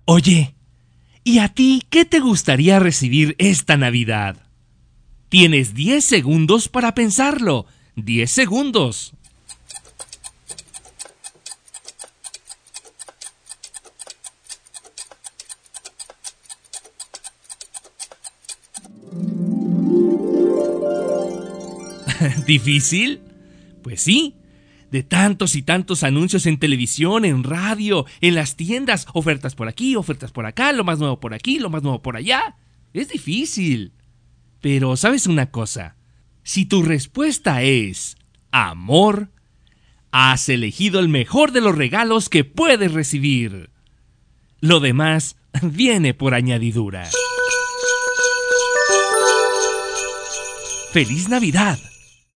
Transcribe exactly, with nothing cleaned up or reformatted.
Oye, ¿y a ti qué te gustaría recibir esta Navidad? Tienes diez segundos para pensarlo. diez segundos. ¿Difícil? Pues sí. De tantos y tantos anuncios en televisión, en radio, en las tiendas, ofertas por aquí, ofertas por acá, lo más nuevo por aquí, lo más nuevo por allá. Es difícil. Pero, ¿sabes una cosa? Si tu respuesta es amor, has elegido el mejor de los regalos que puedes recibir. Lo demás viene por añadidura. ¡Feliz Navidad!